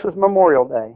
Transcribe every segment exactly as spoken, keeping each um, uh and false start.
is Memorial Day.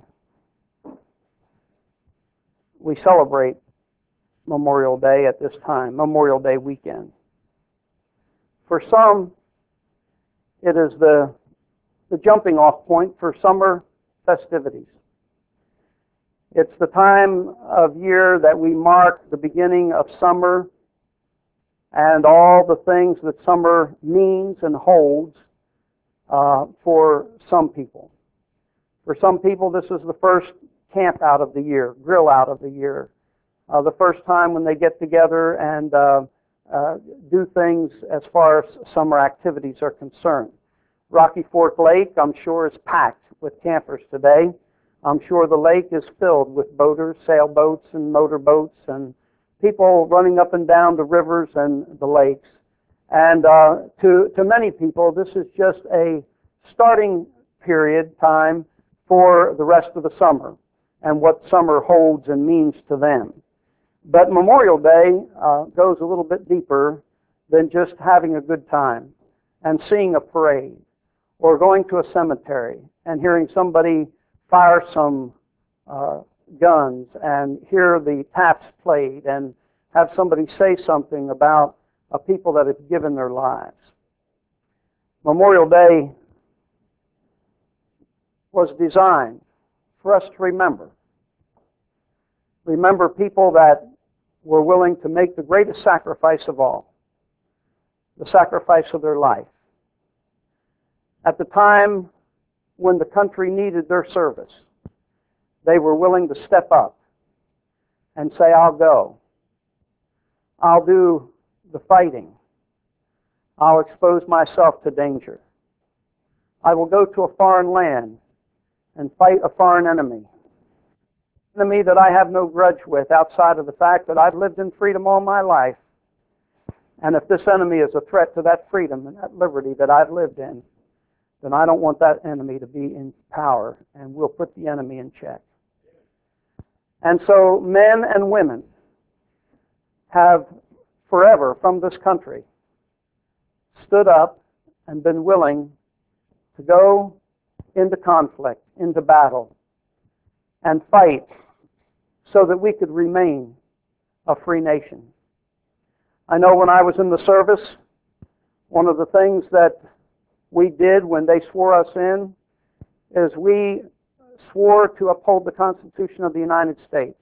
We celebrate Memorial Day at this time, Memorial Day weekend. For some, it is the, the jumping off point for summer festivities. It's the time of year that we mark the beginning of summer and all the things that summer means and holds uh, for some people. For some people, this is the first camp out of the year, grill out of the year, uh, the first time when they get together and uh, uh, do things as far as summer activities are concerned. Rocky Fork Lake, I'm sure, is packed with campers today. I'm sure the lake is filled with boaters, sailboats, and motorboats, and people running up and down the rivers and the lakes. And uh, to, to many people, this is just a starting period time for the rest of the summer and what summer holds and means to them. But Memorial Day uh, goes a little bit deeper than just having a good time and seeing a parade or going to a cemetery and hearing somebody fire some uh, guns and hear the taps played and have somebody say something about a people that have given their lives. Memorial Day was designed for us to remember. Remember people that were willing to make the greatest sacrifice of all, the sacrifice of their life. At the time when the country needed their service, they were willing to step up and say, I'll go. I'll do the fighting. I'll expose myself to danger. I will go to a foreign land and fight a foreign enemy. Enemy that I have no grudge with outside of the fact that I've lived in freedom all my life. And if this enemy is a threat to that freedom and that liberty that I've lived in, then I don't want that enemy to be in power, and we'll put the enemy in check. And so men and women have forever from this country stood up and been willing to go into conflict, into battle, and fight so that we could remain a free nation. I know when I was in the service, one of the things that we did when they swore us in is we swore to uphold the Constitution of the United States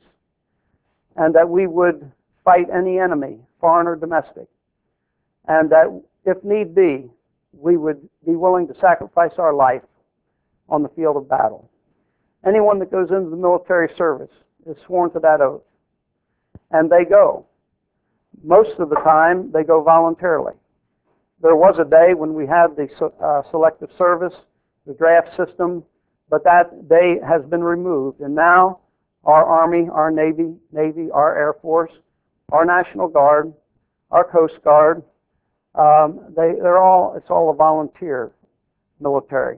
and that we would fight any enemy, foreign or domestic, and that if need be, we would be willing to sacrifice our life on the field of battle. Anyone that goes into the military service is sworn to that oath, and they go. Most of the time, they go voluntarily. There was a day when we had the uh, selective service, the draft system, but that day has been removed. And now our Army, our Navy, Navy, our Air Force, our National Guard, our Coast Guard, um, they, they're all, it's all a volunteer military.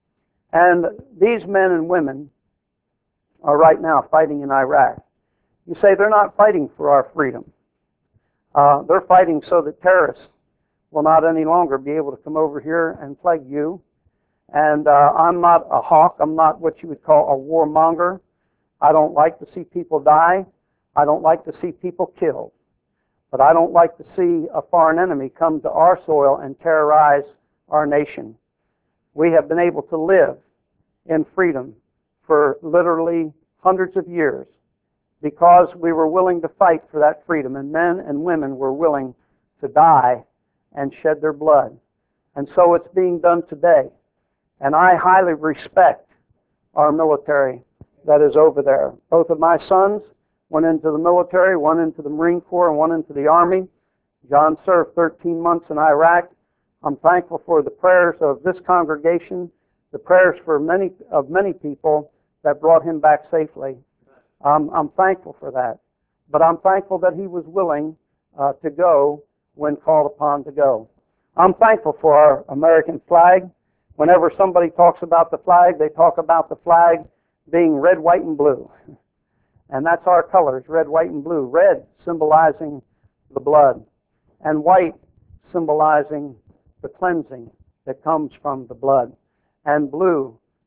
And these men and women are right now fighting in Iraq. You say they're not fighting for our freedom. Uh, they're fighting so that terrorists will not any longer be able to come over here and plague you. And uh, I'm not a hawk. I'm not what you would call a warmonger. I don't like to see people die. I don't like to see people killed. But I don't like to see a foreign enemy come to our soil and terrorize our nation. We have been able to live in freedom for literally hundreds of years because we were willing to fight for that freedom, and men and women were willing to die and shed their blood. And so it's being done today. And I highly respect our military that is over there. Both of my sons went into the military, one into the Marine Corps and one into the Army. John served thirteen months in Iraq. I'm thankful for the prayers of this congregation, the prayers for many of many people that brought him back safely. Um, I'm thankful for that. But I'm thankful that he was willing uh, to go when called upon to go. I'm thankful for our American flag. Whenever somebody talks about the flag, they talk about the flag being red, white, and blue. And that's our colors, red, white, and blue. Red symbolizing the blood, and white symbolizing the cleansing that comes from the blood, and blue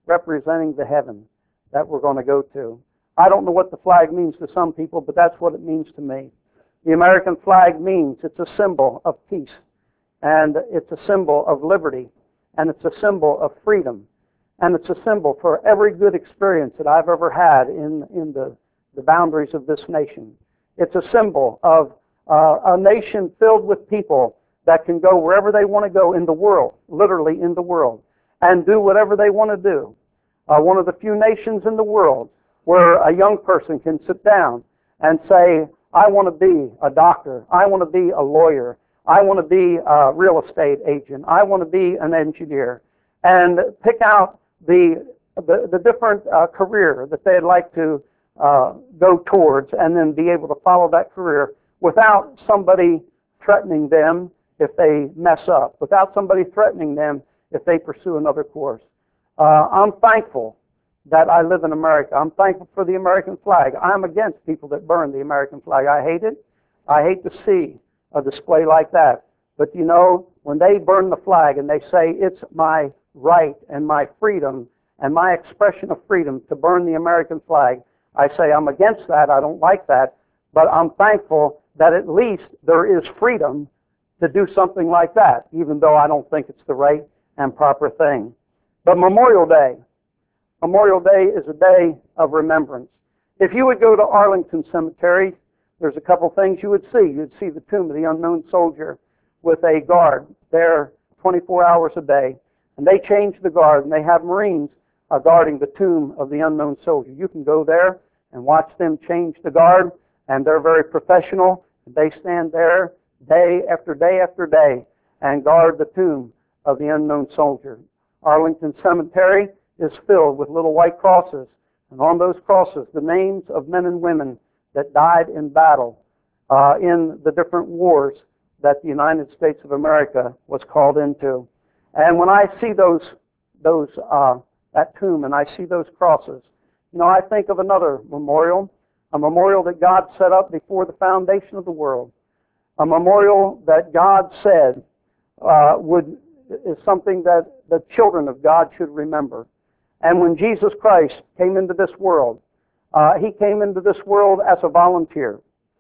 representing the heaven that we're going to go to. I don't know what the flag means to some people, but that's what it means to me. The American flag means it's a symbol of peace, and it's a symbol of liberty, and it's a symbol of freedom, and it's a symbol for every good experience that I've ever had in, in the, the boundaries of this nation. It's a symbol of uh, a nation filled with people that can go wherever they want to go in the world, literally in the world, and do whatever they want to do. Uh, one of the few nations in the world where a young person can sit down and say, I want to be a doctor, I want to be a lawyer, I want to be a real estate agent, I want to be an engineer, and pick out the, the, the different uh, career that they'd like to uh, go towards, and then be able to follow that career without somebody threatening them if they mess up, without somebody threatening them if they pursue another course. Uh, I'm thankful that I live in America. I'm thankful for the American flag. I'm against people that burn the American flag. I hate it. I hate to see a display like that. But you know, when they burn the flag and they say it's my right and my freedom and my expression of freedom to burn the American flag, I say I'm against that. I don't like that. But I'm thankful that at least there is freedom to do something like that, even though I don't think it's the right and proper thing. But Memorial Day, Memorial Day is a day of remembrance. If you would go to Arlington Cemetery, there's a couple things you would see. You'd see the tomb of the unknown soldier with a guard there twenty-four hours a day. And they change the guard, and they have Marines uh, guarding the tomb of the unknown soldier. You can go there and watch them change the guard, and they're very professional. They stand there day after day after day and guard the tomb of the unknown soldier. Arlington Cemetery is filled with little white crosses, and on those crosses the names of men and women that died in battle uh, in the different wars that the United States of America was called into. And when I see those, those uh, that tomb and I see those crosses, you know, I think of another memorial, a memorial that God set up before the foundation of the world, a memorial that God said uh, would is something that the children of God should remember. And when Jesus Christ came into this world, uh, He came into this world as a volunteer.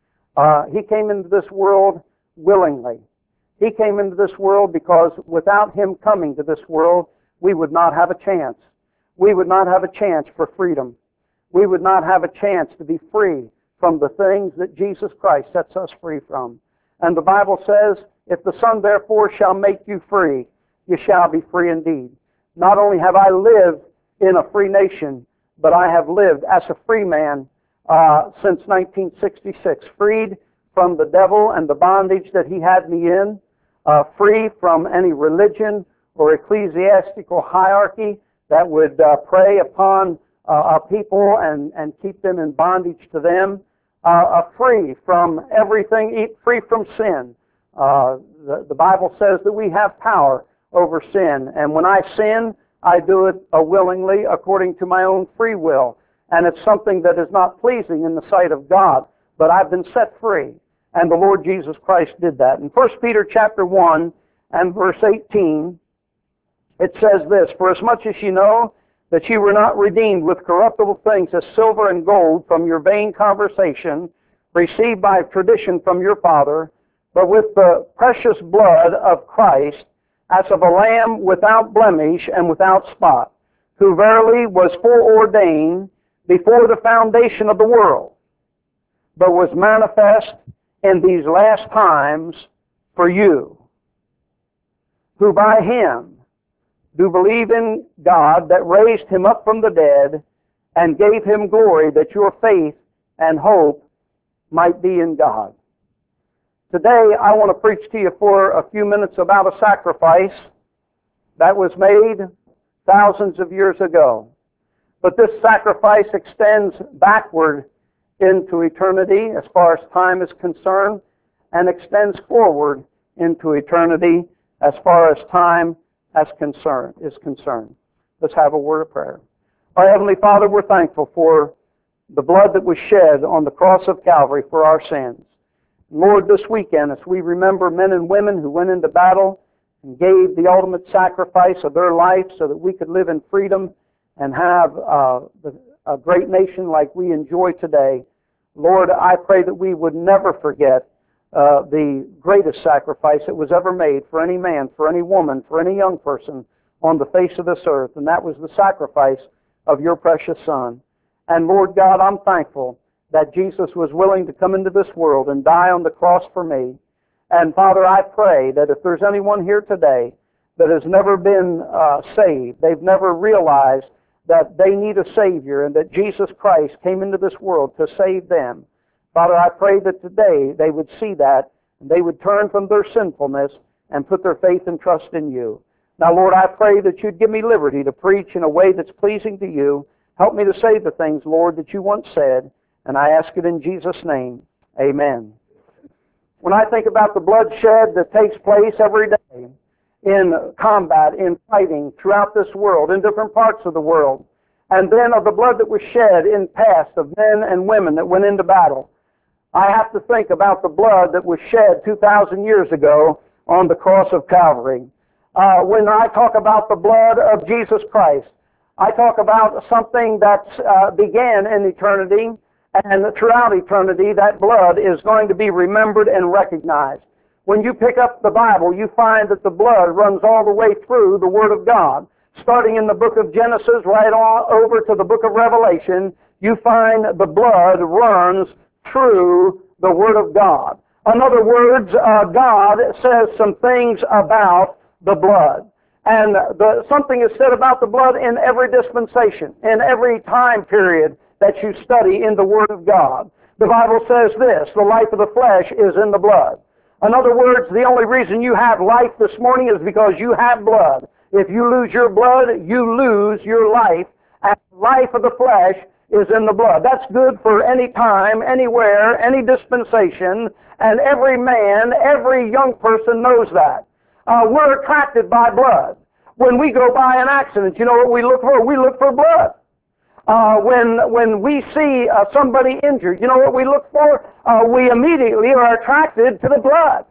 Uh, he came into this world willingly. He came into this world because without Him coming to this world, we would not have a chance. We would not have a chance for freedom. We would not have a chance to be free from the things that Jesus Christ sets us free from. And the Bible says, if the Son therefore shall make you free, you shall be free indeed. Not only have I lived in a free nation, but I have lived as a free man uh, since nineteen sixty-six, freed from the devil and the bondage that he had me in, uh, free from any religion or ecclesiastical hierarchy that would uh, prey upon uh, our people and, and keep them in bondage to them, uh, uh, free from everything, free from sin. Uh, the, the Bible says that we have power over sin, and when I sin, I do it uh, willingly according to my own free will, and it's something that is not pleasing in the sight of God, but I've been set free, and the Lord Jesus Christ did that. In First Peter chapter one and verse eighteen, it says this, for as much as you know that you were not redeemed with corruptible things as silver and gold from your vain conversation, received by tradition from your father, but with the precious blood of Christ, as of a lamb without blemish and without spot, who verily was foreordained before the foundation of the world, but was manifest in these last times for you, who by Him do believe in God that raised Him up from the dead and gave Him glory, that your faith and hope might be in God. Today, I want to preach to you for a few minutes about a sacrifice that was made thousands of years ago. But this sacrifice extends backward into eternity as far as time is concerned, and extends forward into eternity as far as time as concern, is concerned. Let's have a word of prayer. Our Heavenly Father, we're thankful for the blood that was shed on the cross of Calvary for our sins. Lord, this weekend, as we remember men and women who went into battle and gave the ultimate sacrifice of their life so that we could live in freedom and have uh, the, a great nation like we enjoy today, Lord, I pray that we would never forget uh, the greatest sacrifice that was ever made for any man, for any woman, for any young person on the face of this earth, and that was the sacrifice of your precious Son. And Lord God, I'm thankful that Jesus was willing to come into this world and die on the cross for me. And Father, I pray that if there's anyone here today that has never been uh, saved, they've never realized that they need a Savior and that Jesus Christ came into this world to save them, Father, I pray that today they would see that and they would turn from their sinfulness and put their faith and trust in you. Now, Lord, I pray that you'd give me liberty to preach in a way that's pleasing to you. Help me to say the things, Lord, that you once said, and I ask it in Jesus' name. Amen. When I think about the bloodshed that takes place every day in combat, in fighting throughout this world, in different parts of the world, and then of the blood that was shed in past of men and women that went into battle, I have to think about the blood that was shed two thousand years ago on the cross of Calvary. Uh, when I talk about the blood of Jesus Christ, I talk about something that uh, began in eternity, and throughout eternity, that blood is going to be remembered and recognized. When you pick up the Bible, you find that the blood runs all the way through the Word of God. Starting in the book of Genesis right on over to the book of Revelation, you find the blood runs through the Word of God. In other words, uh, God says some things about the blood. And the, something is said about the blood in every dispensation, in every time period that you study in the Word of God. The Bible says this, the life of the flesh is in the blood. In other words, the only reason you have life this morning is because you have blood. If you lose your blood, you lose your life, and the life of the flesh is in the blood. That's good for any time, anywhere, any dispensation, and every man, every young person knows that. Uh, we're attracted by blood. When we go by an accident, you know what we look for? We look for blood. Uh, when when we see uh, somebody injured, you know what we look for? Uh, we immediately are attracted to the blood.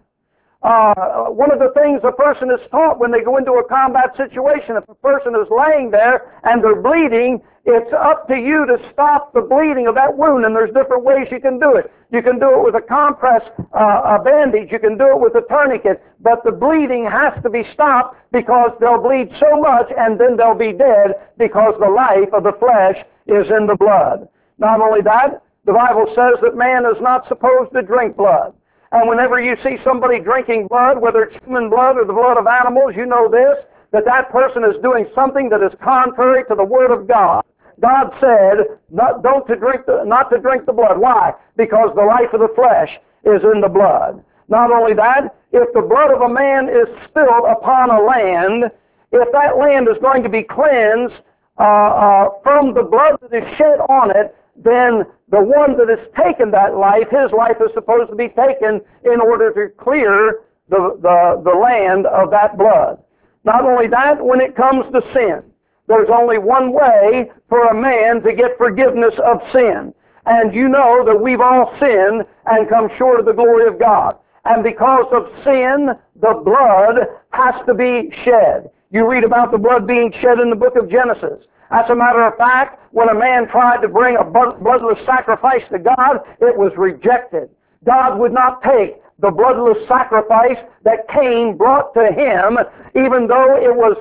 Uh, one of the things a person is taught when they go into a combat situation, if a person is laying there and they're bleeding, it's up to you to stop the bleeding of that wound, and there's different ways you can do it. You can do it with a compress, uh, a bandage, you can do it with a tourniquet, but the bleeding has to be stopped because they'll bleed so much and then they'll be dead because the life of the flesh is in the blood. Not only that, the Bible says that man is not supposed to drink blood. And whenever you see somebody drinking blood, whether it's human blood or the blood of animals, you know this, that that person is doing something that is contrary to the Word of God. God said not, don't to drink the, not to drink the blood. Why? Because the life of the flesh is in the blood. Not only that, if the blood of a man is spilled upon a land, if that land is going to be cleansed uh, uh, from the blood that is shed on it, then the one that has taken that life, his life is supposed to be taken in order to clear the, the, the land of that blood. Not only that, when it comes to sin, there's only one way for a man to get forgiveness of sin. And you know that we've all sinned and come short of the glory of God. And because of sin, the blood has to be shed. You read about the blood being shed in the book of Genesis. As a matter of fact, when a man tried to bring a bloodless sacrifice to God, it was rejected. God would not take the bloodless sacrifice that Cain brought to him, even though it was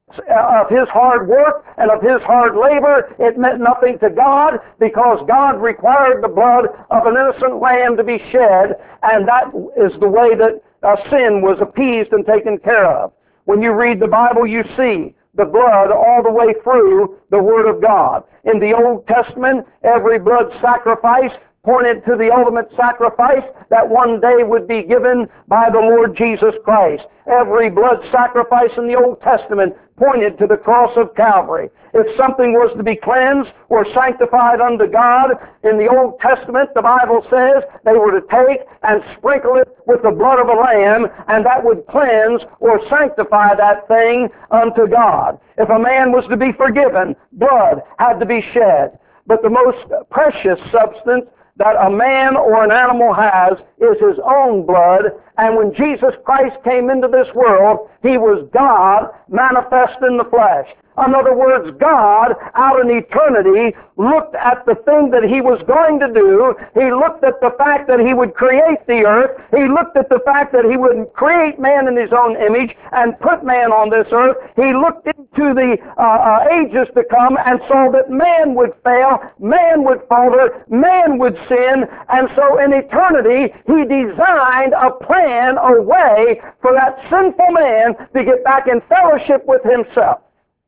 of his hard work and of his hard labor. It meant nothing to God because God required the blood of an innocent lamb to be shed, and that is the way that uh, sin was appeased and taken care of. When you read the Bible, you see the blood all the way through the Word of God. In the Old Testament, every blood sacrifice pointed to the ultimate sacrifice that one day would be given by the Lord Jesus Christ. Every blood sacrifice in the Old Testament pointed to the cross of Calvary. If something was to be cleansed or sanctified unto God, in the Old Testament, the Bible says they were to take and sprinkle it with the blood of a lamb, and that would cleanse or sanctify that thing unto God. If a man was to be forgiven, blood had to be shed. But the most precious substance that a man or an animal has is his own blood, And when Jesus Christ came into this world, He was God manifest in the flesh. In other words, God, out in eternity, looked at the thing that He was going to do. He looked at the fact that He would create the earth. He looked at the fact that He would create man in His own image and put man on this earth. He looked into the uh, uh, ages to come and saw that man would fail, man would falter, man would sin. And so in eternity, He designed a plan, a way for that sinful man to get back in fellowship with Himself.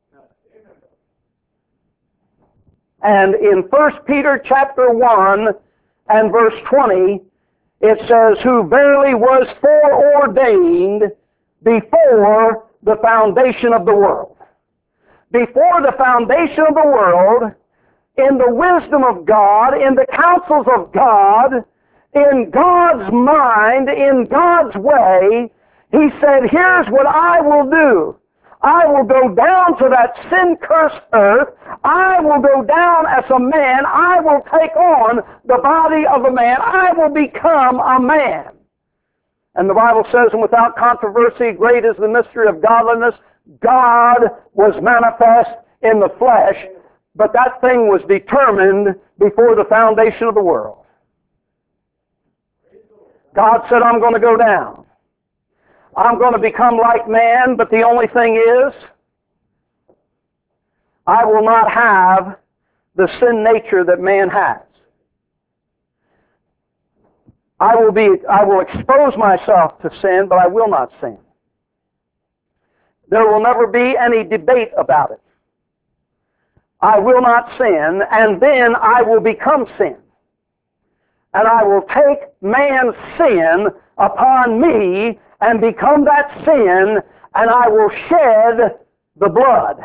And in First Peter chapter one and verse twenty, it says, who verily was foreordained before the foundation of the world. Before the foundation of the world, in the wisdom of God, in the counsels of God, in God's mind, in God's way, He said, here's what I will do. I will go down to that sin-cursed earth. I will go down as a man. I will take on the body of a man. I will become a man. And the Bible says, and without controversy, great is the mystery of godliness. God was manifest in the flesh, but that thing was determined before the foundation of the world. God said, I'm going to go down. I'm going to become like man, but the only thing is, I will not have the sin nature that man has. I will be, I will expose myself to sin, but I will not sin. There will never be any debate about it. I will not sin, and then I will become sin. And I will take man's sin upon me and become that sin, and I will shed the blood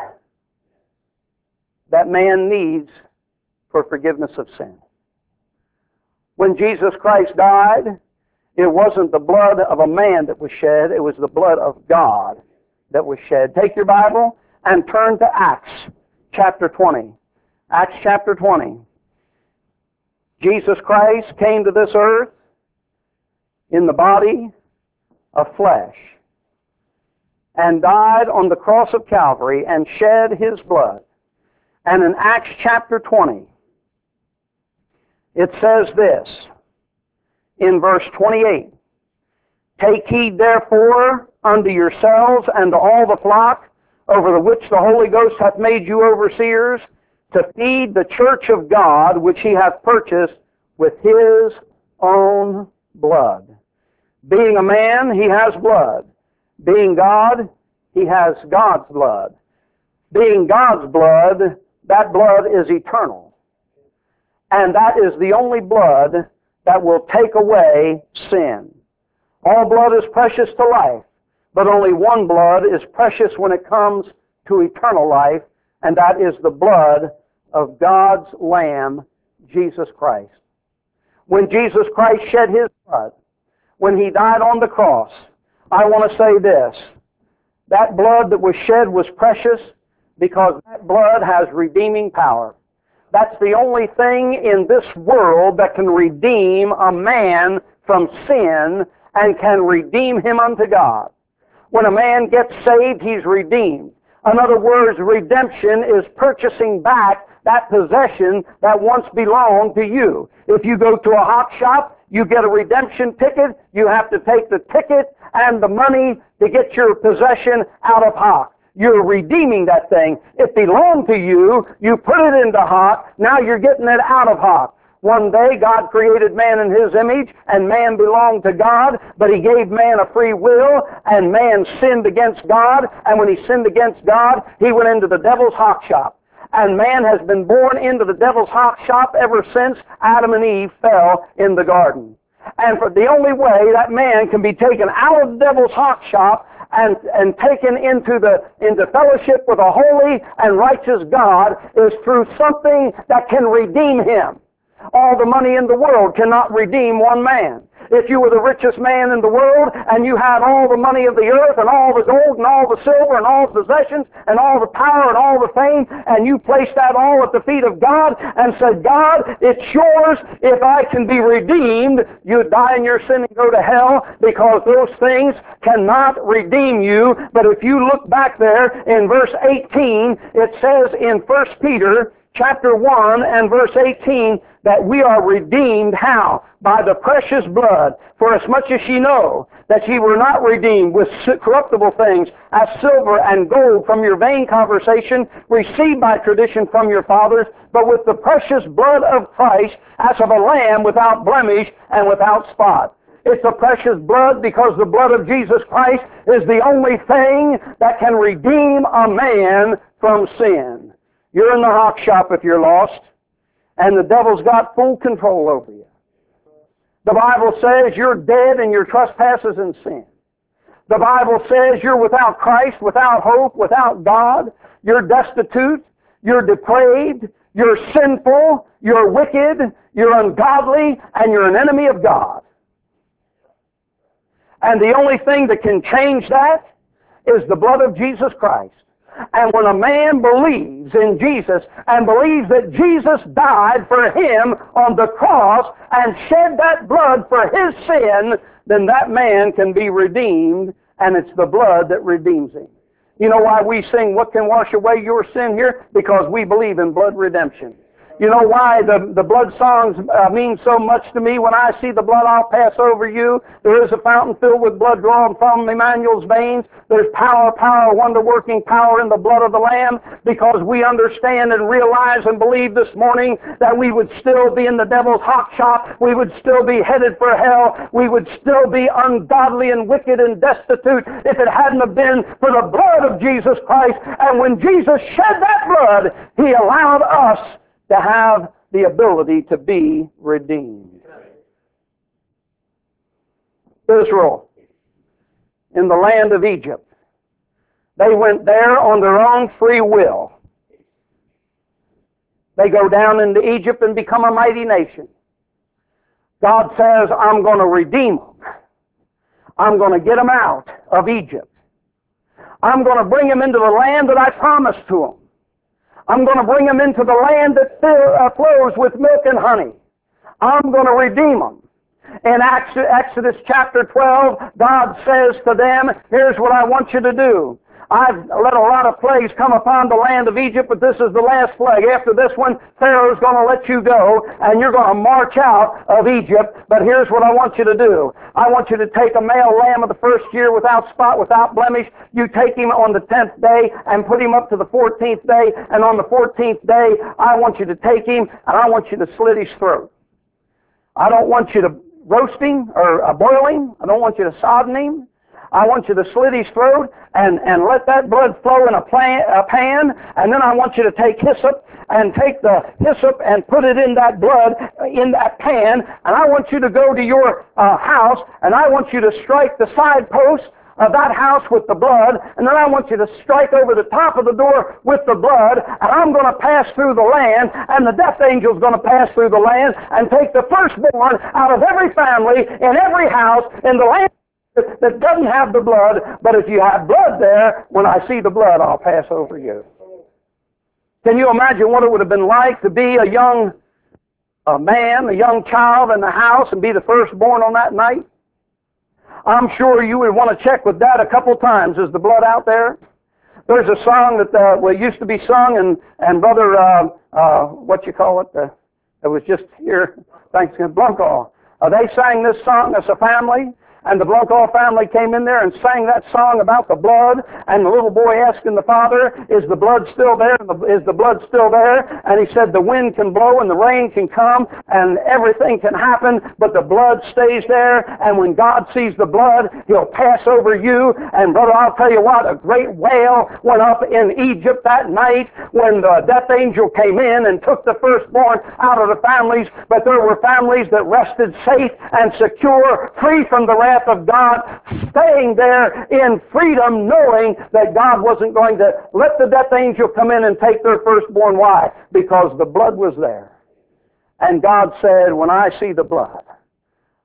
that man needs for forgiveness of sin. When Jesus Christ died, it wasn't the blood of a man that was shed, it was the blood of God that was shed. Take your Bible and turn to Acts chapter twenty. Acts chapter twenty. Jesus Christ came to this earth in the body of flesh and died on the cross of Calvary and shed His blood. And in Acts chapter twenty, it says this in verse twenty-eight, take heed therefore unto yourselves and to all the flock over the which the Holy Ghost hath made you overseers, to feed the church of God which He hath purchased with His own blood. Being a man, He has blood. Being God, He has God's blood. Being God's blood, that blood is eternal. And that is the only blood that will take away sin. All blood is precious to life, but only one blood is precious when it comes to eternal life, and that is the blood of God's Lamb, Jesus Christ. When Jesus Christ shed His blood, when He died on the cross, I want to say this. That blood that was shed was precious because that blood has redeeming power. That's the only thing in this world that can redeem a man from sin and can redeem him unto God. When a man gets saved, he's redeemed. In other words, redemption is purchasing back that possession that once belonged to you. If you go to a hock shop, you get a redemption ticket, you have to take the ticket and the money to get your possession out of hock. You're redeeming that thing. It belonged to you, you put it into hock, now you're getting it out of hock. One day God created man in His image, and man belonged to God, but He gave man a free will, and man sinned against God, and when he sinned against God, he went into the devil's hock shop. And man has been born into the devil's hock shop ever since Adam and Eve fell in the garden. And for the only way that man can be taken out of the devil's hock shop and, and taken into the into fellowship with a holy and righteous God is through something that can redeem him. All the money in the world cannot redeem one man. If you were the richest man in the world and you had all the money of the earth and all the gold and all the silver and all the possessions and all the power and all the fame, and you placed that all at the feet of God and said, God, it's yours. If I can be redeemed, you'd die in your sin and go to hell, because those things cannot redeem you. But if you look back there in verse eighteen, it says in First Peter chapter one and verse eighteen that we are redeemed. How? By the precious blood. For as much as ye know that ye were not redeemed with corruptible things, as silver and gold from your vain conversation, received by tradition from your fathers, but with the precious blood of Christ, as of a lamb without blemish and without spot. It's the precious blood because the blood of Jesus Christ is the only thing that can redeem a man from sin. You're in the hock shop if you're lost, and the devil's got full control over you. The Bible says you're dead in your trespasses and sin. The Bible says you're without Christ, without hope, without God. You're destitute, you're depraved, you're sinful, you're wicked, you're ungodly, and you're an enemy of God. And the only thing that can change that is the blood of Jesus Christ. And when a man believes in Jesus and believes that Jesus died for him on the cross and shed that blood for his sin, then that man can be redeemed, and it's the blood that redeems him. You know why we sing, "What can wash away your sin" here? Because we believe in blood redemption. You know why the, the blood songs uh, mean so much to me? When I see the blood, I'll pass over you. There is a fountain filled with blood drawn from Emmanuel's veins. There's power, power, wonder-working power in the blood of the Lamb, because we understand and realize and believe this morning that we would still be in the devil's hot shop. We would still be headed for hell. We would still be ungodly and wicked and destitute if it hadn't have been for the blood of Jesus Christ. And when Jesus shed that blood, He allowed us to have the ability to be redeemed. Israel, in the land of Egypt, they went there on their own free will. They go down into Egypt and become a mighty nation. God says, I'm going to redeem them. I'm going to get them out of Egypt. I'm going to bring them into the land that I promised to them. I'm going to bring them into the land that flows with milk and honey. I'm going to redeem them. In Exodus chapter twelve, God says to them, here's what I want you to do. I've let a lot of plagues come upon the land of Egypt, but this is the last plague. After this one, Pharaoh's going to let you go, and you're going to march out of Egypt. But here's what I want you to do. I want you to take a male lamb of the first year without spot, without blemish. You take him on the tenth day and put him up to the fourteenth day. And on the fourteenth day, I want you to take him, and I want you to slit his throat. I don't want you to roast him or uh, boil him. I don't want you to sodden him. I want you to slit his throat and, and let that blood flow in a, plan, a pan, and then I want you to take hyssop and take the hyssop and put it in that blood, in that pan, and I want you to go to your uh, house, and I want you to strike the side posts of that house with the blood, and then I want you to strike over the top of the door with the blood, and I'm going to pass through the land, and the death angel's going to pass through the land and take the firstborn out of every family, in every house, in the land that doesn't have the blood. But if you have blood there, when I see the blood, I'll pass over you. Can you imagine what it would have been like to be a young a man, a young child in the house and be the firstborn on that night? I'm sure you would want to check with Dad a couple times. Is the blood out there? There's a song that uh, well, used to be sung, and, and Brother, uh, uh, what you call it, uh, it was just here, Thanksgiving, Blunkall. Uh, they sang this song as a family. And the Blunkall family came in there and sang that song about the blood, and the little boy asking the father, is the blood still there? Is the blood still there? And he said, the wind can blow and the rain can come and everything can happen, but the blood stays there, and when God sees the blood, He'll pass over you. And brother, I'll tell you what, a great wail went up in Egypt that night when the death angel came in and took the firstborn out of the families, but there were families that rested safe and secure, free from the wrath of God, staying there in freedom, knowing that God wasn't going to let the death angel come in and take their firstborn. Why? Because the blood was there. And God said, when I see the blood,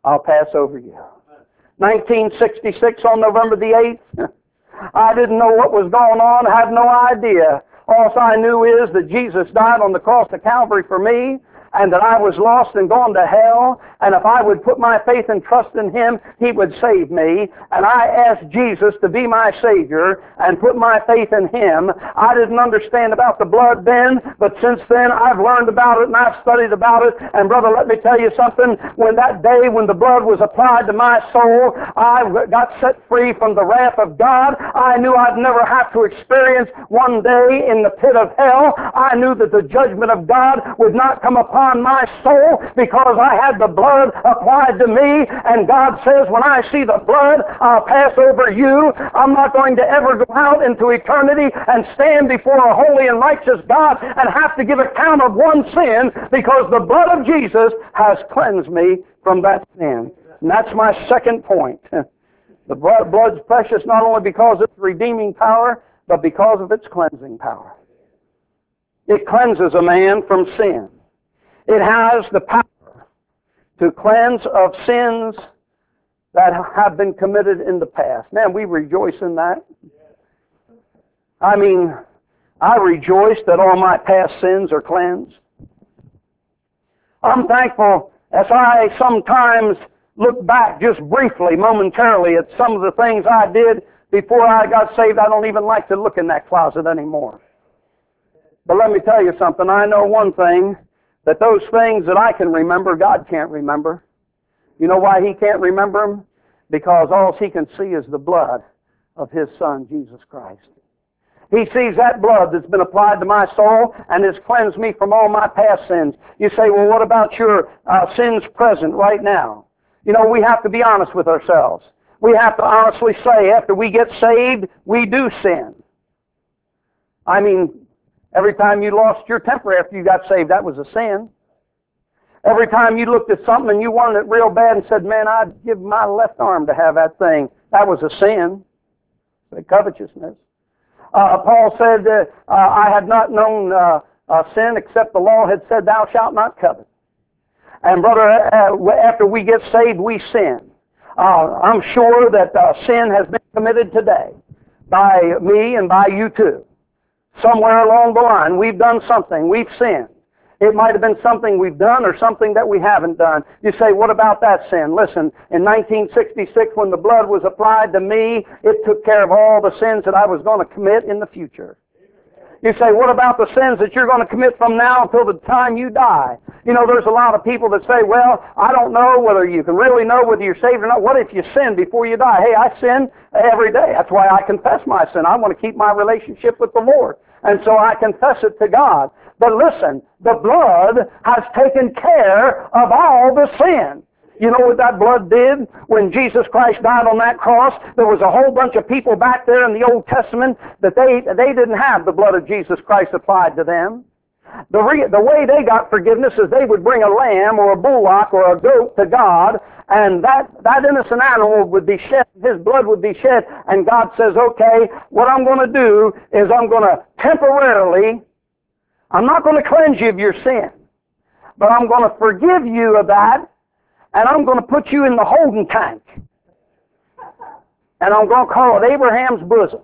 I'll pass over you. nineteen sixty-six on November the eighth, I didn't know what was going on, I had no idea. All I knew is that Jesus died on the cross of Calvary for me, and that I was lost and going to hell, and if I would put my faith and trust in Him, He would save me. And I asked Jesus to be my Savior and put my faith in Him. I didn't understand about the blood then, but since then I've learned about it and I've studied about it. And brother, let me tell you something. When that day when the blood was applied to my soul, I got set free from the wrath of God. I knew I'd never have to experience one day in the pit of hell. I knew that the judgment of God would not come upon my soul because I had the blood applied to me. And God says, when I see the blood, I'll pass over you. I'm not going to ever go out into eternity and stand before a holy and righteous God and have to give account of one sin, because the blood of Jesus has cleansed me from that sin. And that's my second point. The blood's precious not only because of its redeeming power, but because of its cleansing power. It cleanses a man from sin. It has the power to cleanse of sins that have been committed in the past. Man, we rejoice in that. I mean, I rejoice that all my past sins are cleansed. I'm thankful as I sometimes look back just briefly, momentarily, at some of the things I did before I got saved. I don't even like to look in that closet anymore. But let me tell you something. I know one thing, that those things that I can remember, God can't remember. You know why He can't remember them? Because all He can see is the blood of His Son, Jesus Christ. He sees that blood that's been applied to my soul and has cleansed me from all my past sins. You say, well, what about your uh, sins present right now? You know, we have to be honest with ourselves. We have to honestly say, after we get saved, we do sin. I mean, every time you lost your temper after you got saved, that was a sin. Every time you looked at something and you wanted it real bad and said, man, I'd give my left arm to have that thing, that was a sin. The covetousness. Uh, Paul said, uh, uh, I had not known uh, uh, sin except the law had said, thou shalt not covet. And brother, uh, after we get saved, we sin. Uh, I'm sure that uh, sin has been committed today by me and by you too. Somewhere along the line, we've done something. We've sinned. It might have been something we've done or something that we haven't done. You say, what about that sin? Listen, in nineteen sixty-six, when the blood was applied to me, it took care of all the sins that I was going to commit in the future. You say, what about the sins that you're going to commit from now until the time you die? You know, there's a lot of people that say, well, I don't know whether you can really know whether you're saved or not. What if you sin before you die? Hey, I sin every day. That's why I confess my sin. I want to keep my relationship with the Lord. And so I confess it to God. But listen, the blood has taken care of all the sin. You know what that blood did? When Jesus Christ died on that cross, there was a whole bunch of people back there in the Old Testament that they, they didn't have the blood of Jesus Christ applied to them. The, re, the way they got forgiveness is they would bring a lamb or a bullock or a goat to God, and that, that innocent animal would be shed, his blood would be shed, and God says, okay, what I'm going to do is I'm going to temporarily, I'm not going to cleanse you of your sin, but I'm going to forgive you of that, and I'm going to put you in the holding tank. And I'm going to call it Abraham's bosom.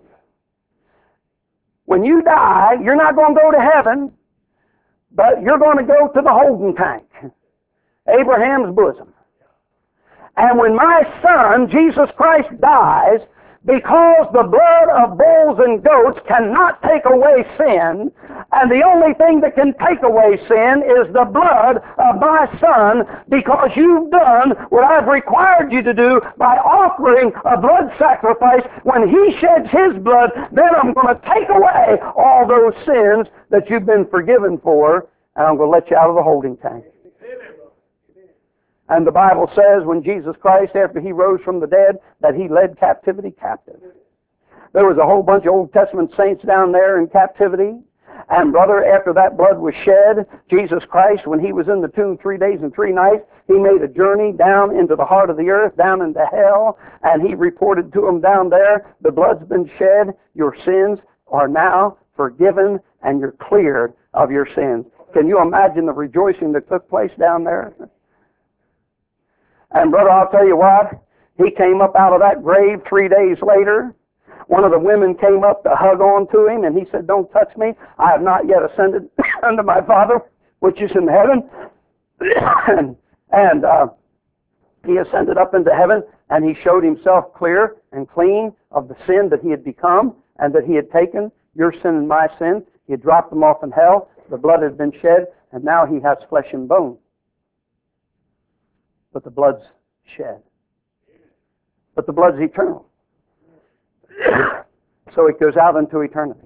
When you die, you're not going to go to heaven, but you're going to go to the holding tank. Abraham's bosom. And when my Son, Jesus Christ, dies, because the blood of bulls and goats cannot take away sin, and the only thing that can take away sin is the blood of my Son, because you've done what I've required you to do by offering a blood sacrifice. When He sheds His blood, then I'm going to take away all those sins that you've been forgiven for, and I'm going to let you out of the holding tank. And the Bible says when Jesus Christ, after He rose from the dead, that He led captivity captive. There was a whole bunch of Old Testament saints down there in captivity. And brother, after that blood was shed, Jesus Christ, when He was in the tomb three days and three nights, He made a journey down into the heart of the earth, down into hell, and He reported to them down there, the blood's been shed, your sins are now forgiven, and you're cleared of your sins. Can you imagine the rejoicing that took place down there? And brother, I'll tell you what, he came up out of that grave three days later. One of the women came up to hug on to him, and he said, "Don't touch me. I have not yet ascended unto my Father, which is in heaven." and and uh, he ascended up into heaven, and he showed himself clear and clean of the sin that he had become, and that he had taken your sin and my sin. He had dropped them off in hell. The blood had been shed, and now he has flesh and bone. But the blood's shed. But the blood's eternal. So it goes out into eternity.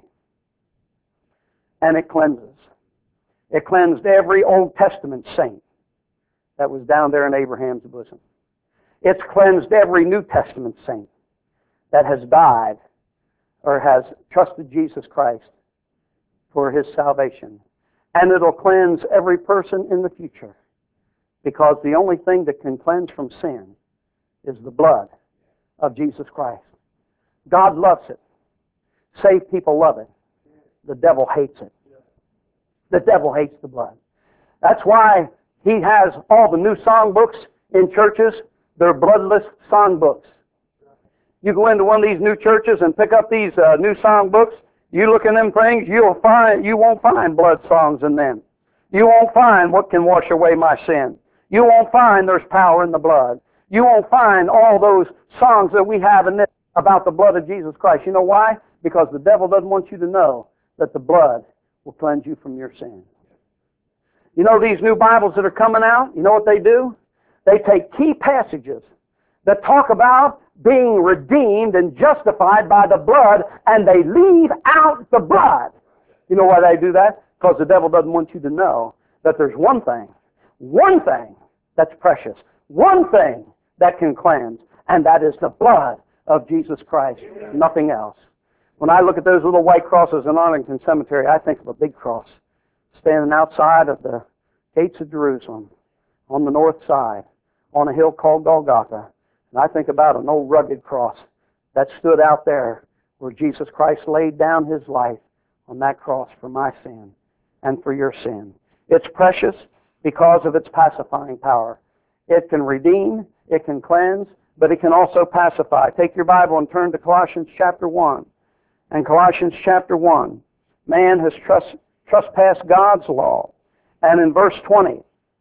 And it cleanses. It cleansed every Old Testament saint that was down there in Abraham's bosom. It's cleansed every New Testament saint that has died or has trusted Jesus Christ for his salvation. And it'll cleanse every person in the future, because the only thing that can cleanse from sin is the blood of Jesus Christ. God loves it. Saved people love it. The devil hates it. The devil hates the blood. That's why he has all the new songbooks in churches. They're bloodless songbooks. You go into one of these new churches and pick up these uh, new songbooks. You look in them things, you'll find you won't find blood songs in them. You won't find what can wash away my sin. You won't find there's power in the blood. You won't find all those songs that we have in this about the blood of Jesus Christ. You know why? Because the devil doesn't want you to know that the blood will cleanse you from your sin. You know these new Bibles that are coming out, you know what they do? They take key passages that talk about being redeemed and justified by the blood, and they leave out the blood. You know why they do that? Because the devil doesn't want you to know that there's one thing, one thing that's precious, one thing that can cleanse, and that is the blood of Jesus Christ, nothing else. When I look at those little white crosses in Arlington Cemetery, I think of a big cross standing outside of the gates of Jerusalem on the north side on a hill called Golgotha. And I think about an old rugged cross that stood out there where Jesus Christ laid down his life on that cross for my sin and for your sin. It's precious because of its pacifying power. It can redeem, it can cleanse, but it can also pacify. Take your Bible and turn to Colossians chapter one. And Colossians chapter one, man has trust, trespassed God's law. And in verse twenty,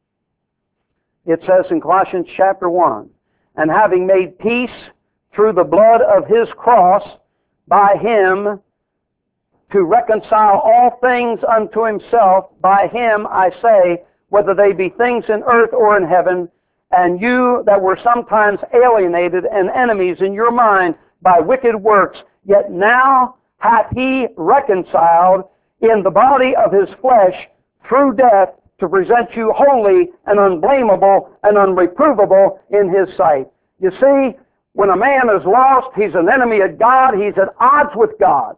it says in Colossians chapter one, and having made peace through the blood of his cross, by him to reconcile all things unto himself, by him, I say, whether they be things in earth or in heaven, and you that were sometimes alienated and enemies in your mind by wicked works, yet now hath he reconciled in the body of his flesh through death, to present you holy and unblameable and unreprovable in his sight. You see, when a man is lost, he's an enemy of God. He's at odds with God.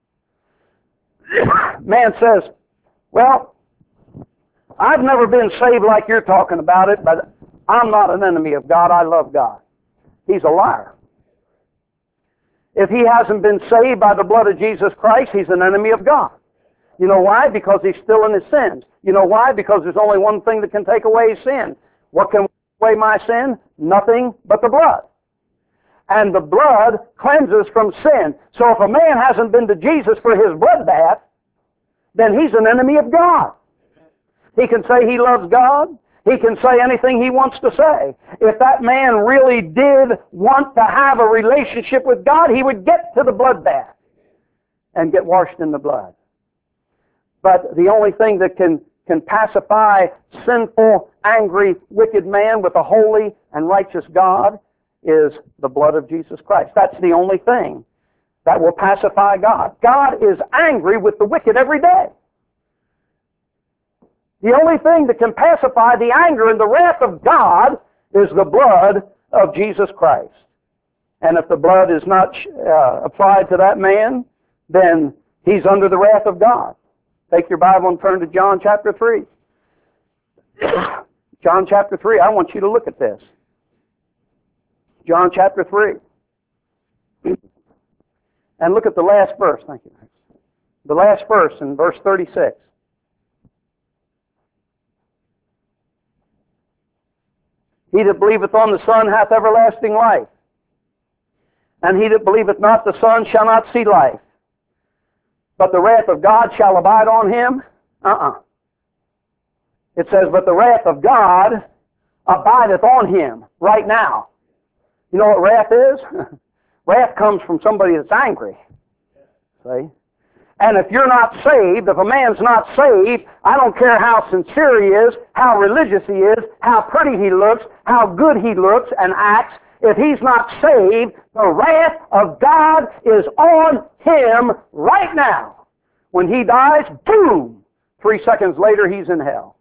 Man says, well, I've never been saved like you're talking about it, but I'm not an enemy of God. I love God. He's a liar. If he hasn't been saved by the blood of Jesus Christ, he's an enemy of God. You know why? Because he's still in his sins. You know why? Because there's only one thing that can take away his sin. What can take away my sin? Nothing but the blood. And the blood cleanses from sin. So if a man hasn't been to Jesus for his blood bath, then he's an enemy of God. He can say he loves God. He can say anything he wants to say. If that man really did want to have a relationship with God, he would get to the blood bath and get washed in the blood. But the only thing that can, can pacify sinful, angry, wicked man with a holy and righteous God is the blood of Jesus Christ. That's the only thing that will pacify God. God is angry with the wicked every day. The only thing that can pacify the anger and the wrath of God is the blood of Jesus Christ. And if the blood is not uh, applied to that man, then he's under the wrath of God. Take your Bible and turn to John chapter three. John chapter three, I want you to look at this. John chapter three. And look at the last verse. Thank you. The last verse in verse thirty-six. He that believeth on the Son hath everlasting life. And he that believeth not the Son shall not see life, but the wrath of God shall abide on him. Uh-uh. It says, but the wrath of God abideth on him right now. You know what wrath is? Wrath comes from somebody that's angry. See? And if you're not saved, if a man's not saved, I don't care how sincere he is, how religious he is, how pretty he looks, how good he looks and acts, if he's not saved, the wrath of God is on him right now. When he dies, boom! Three seconds later, he's in hell.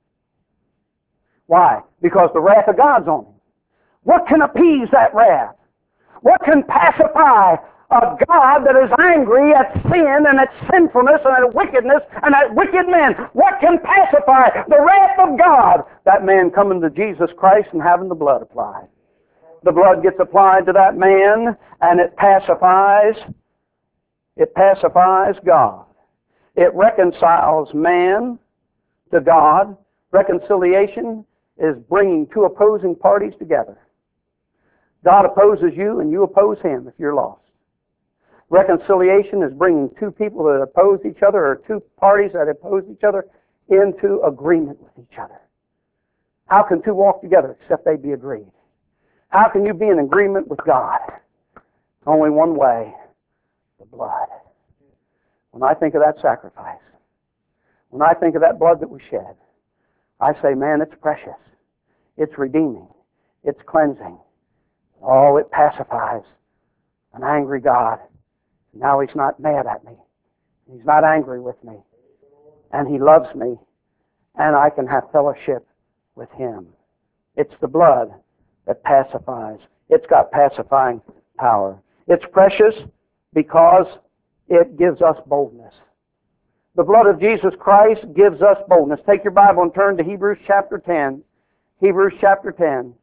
Why? Because the wrath of God's on him. What can appease that wrath? What can pacify a God that is angry at sin and at sinfulness and at wickedness and at wicked men? What can pacify the wrath of God? That man coming to Jesus Christ and having the blood applied. The blood gets applied to that man and it pacifies, it pacifies God. It reconciles man to God. Reconciliation is bringing two opposing parties together. God opposes you and you oppose him if you're lost. Reconciliation is bringing two people that oppose each other, or two parties that oppose each other, into agreement with each other. How can two walk together except they be agreed? How can you be in agreement with God? Only one way, the blood. When I think of that sacrifice, when I think of that blood that was shed, I say, man, it's precious. It's redeeming. It's cleansing. Oh, it pacifies an angry God. Now he's not mad at me. He's not angry with me. And he loves me. And I can have fellowship with him. It's the blood that pacifies. It's got pacifying power. It's precious because it gives us boldness. The blood of Jesus Christ gives us boldness. Take your Bible and turn to Hebrews chapter ten. Hebrews chapter ten.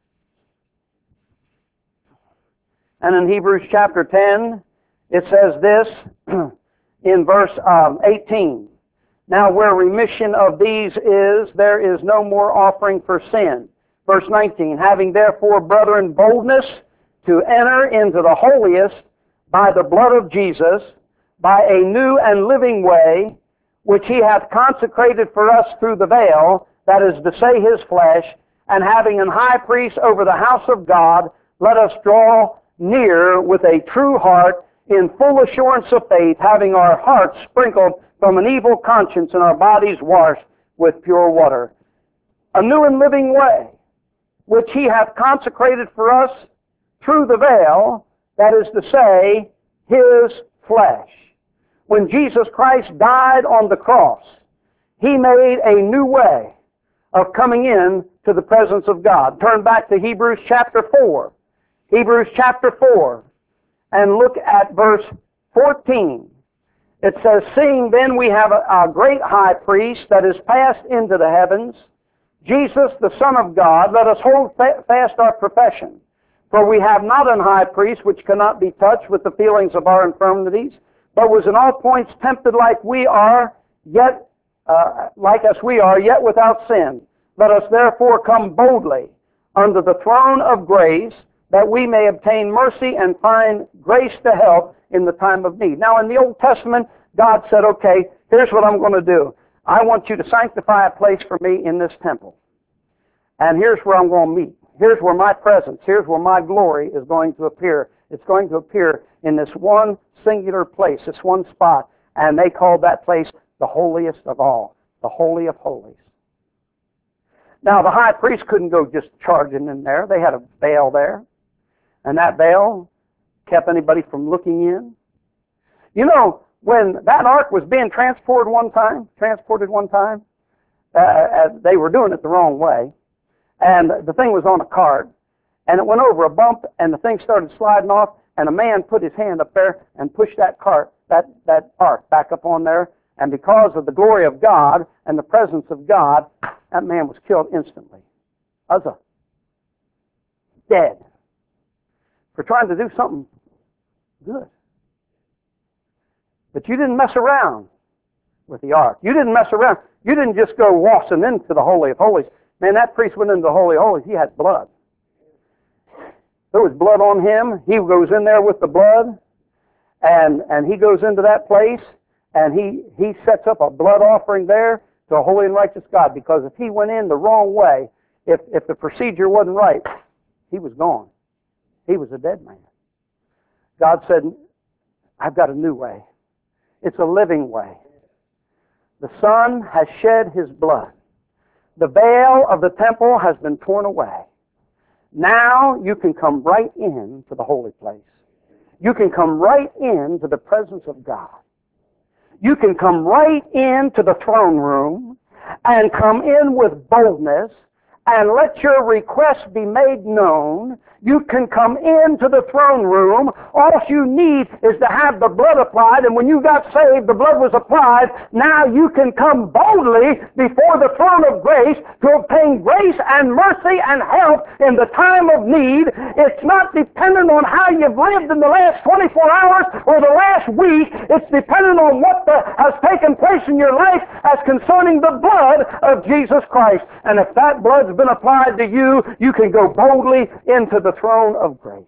And in Hebrews chapter ten, it says this in verse um, eighteen. Now where remission of these is, there is no more offering for sin. Verse nineteen, having therefore, brethren, boldness to enter into the holiest by the blood of Jesus, by a new and living way, which he hath consecrated for us through the veil, that is to say, his flesh, and having an high priest over the house of God, let us draw near with a true heart, in full assurance of faith, having our hearts sprinkled from an evil conscience and our bodies washed with pure water. A new and living way, which he hath consecrated for us through the veil, that is to say, his flesh. When Jesus Christ died on the cross, he made a new way of coming in to the presence of God. Turn back to Hebrews chapter four. Hebrews chapter four, and look at verse fourteen. It says, seeing then we have a, a great high priest that is passed into the heavens, Jesus the Son of God, let us hold fa- fast our profession. For we have not an high priest which cannot be touched with the feelings of our infirmities, but was in all points tempted like we are, yet uh, like as we are, yet without sin. Let us therefore come boldly unto the throne of grace, that we may obtain mercy and find grace to help in the time of need. Now in the Old Testament, God said, okay, here's what I'm going to do. I want you to sanctify a place for me in this temple. And here's where I'm going to meet. Here's where my presence, here's where my glory is going to appear. It's going to appear in this one singular place, this one spot. And they called that place the holiest of all, the Holy of Holies. Now the high priest couldn't go just charging in there. They had a veil there. And that veil kept anybody from looking in. You know, when that ark was being transported one time, transported one time, uh, they were doing it the wrong way. And the thing was on a cart. And it went over a bump, and the thing started sliding off, and a man put his hand up there and pushed that cart, that, that ark back up on there. And because of the glory of God and the presence of God, that man was killed instantly. Uzzah. Dead. For trying to do something good. But you didn't mess around with the ark. You didn't mess around. You didn't just go waltzing into the Holy of Holies. Man, that priest went into the Holy of Holies. He had blood. there was blood on him, he goes in there with the blood, and and he goes into that place, and he, he sets up a blood offering there to a holy and righteous God, because if he went in the wrong way, if, if the procedure wasn't right, he was gone. He was a dead man. God said, I've got a new way. It's a living way. The Son has shed His blood. The veil of the temple has been torn away. Now you can come right into the holy place. You can come right into the presence of God. You can come right into the throne room and come in with boldness and let your request be made known. You can come into the throne room. All you need is to have the blood applied, and when you got saved, the blood was applied. Now you can come boldly before the throne of grace to obtain grace and mercy and help in the time of need. It's not dependent on how you've lived in the last twenty-four hours or the last week. It's dependent on what the, has taken place in your life as concerning the blood of Jesus Christ. And if that blood's been applied to you, you can go boldly into the throne of grace.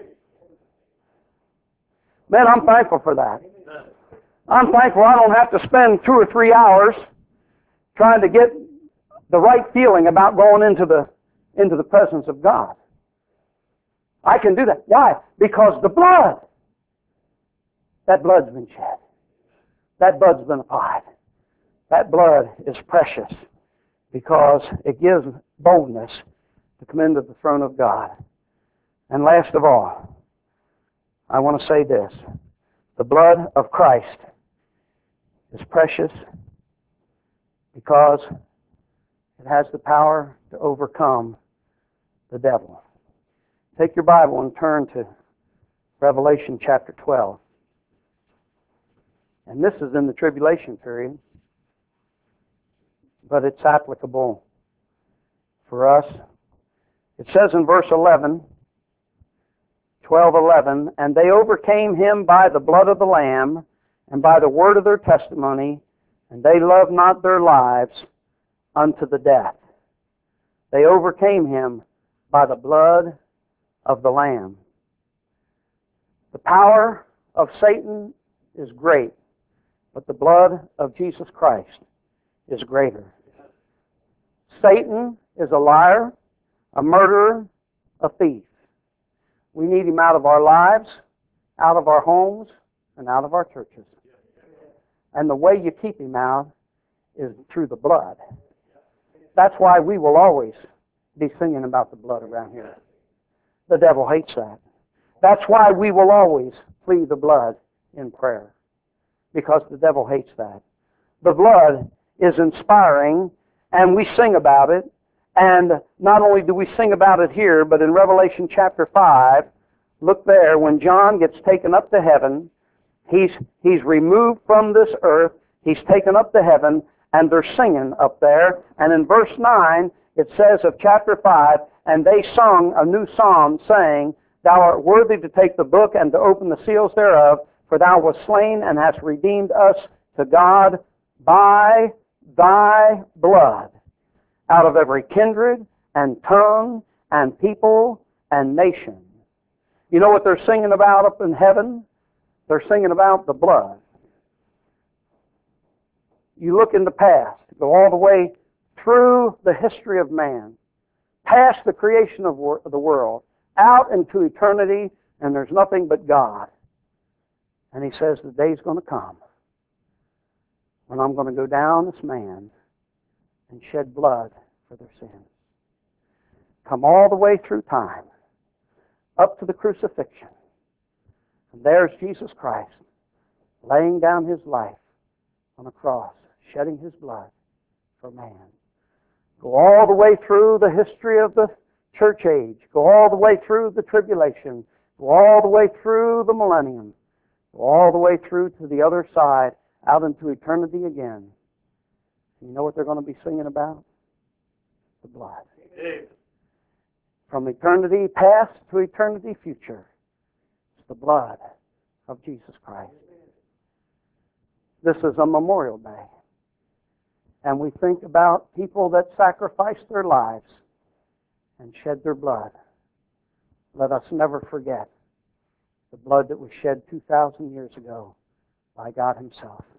Man, I'm thankful for that. I'm thankful I don't have to spend two or three hours trying to get the right feeling about going into the into the presence of God. I can do that. Why? Because the blood, that blood's been shed. That blood's been applied. That blood is precious because it gives boldness to come into the throne of God. And last of all, I want to say this. The blood of Christ is precious because it has the power to overcome the devil. Take your Bible and turn to Revelation chapter twelve. And this is in the tribulation period, but it's applicable for us. It says in verse eleven, twelve eleven, and they overcame him by the blood of the Lamb and by the word of their testimony, and they loved not their lives unto the death. They overcame him by the blood of the Lamb. The power of Satan is great, but the blood of Jesus Christ is greater. Satan is a liar, a murderer, a thief. We need him out of our lives, out of our homes, and out of our churches. And the way you keep him out is through the blood. That's why we will always be singing about the blood around here. The devil hates that. That's why we will always plead the blood in prayer, because the devil hates that. The blood is inspiring, and we sing about it. And not only do we sing about it here, but in Revelation chapter five, look there, when John gets taken up to heaven, he's, he's removed from this earth, he's taken up to heaven, and they're singing up there. And in verse nine, it says of chapter five, and they sung a new psalm, saying, Thou art worthy to take the book and to open the seals thereof, for thou wast slain and hast redeemed us to God by thy blood, out of every kindred and tongue and people and nation. You know what they're singing about up in heaven? They're singing about the blood. You look in the past, go all the way through the history of man, past the creation of the world, out into eternity, and there's nothing but God. And he says the day's going to come when I'm going to go down as man and shed blood for their sins. Come all the way through time, up to the crucifixion. And there's Jesus Christ laying down his life on a cross, shedding his blood for man. Go all the way through the history of the church age. Go all the way through the tribulation. Go all the way through the millennium. Go all the way through to the other side, out into eternity again. You know what they're going to be singing about? The blood. Amen. From eternity past to eternity future, it's the blood of Jesus Christ. This is a Memorial Day. And we think about people that sacrificed their lives and shed their blood Let us never forget the blood that was shed two thousand years ago by God Himself.